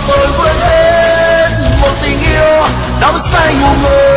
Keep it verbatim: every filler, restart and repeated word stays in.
tôi quên hết một tình yêu đắm say ngủ ngơ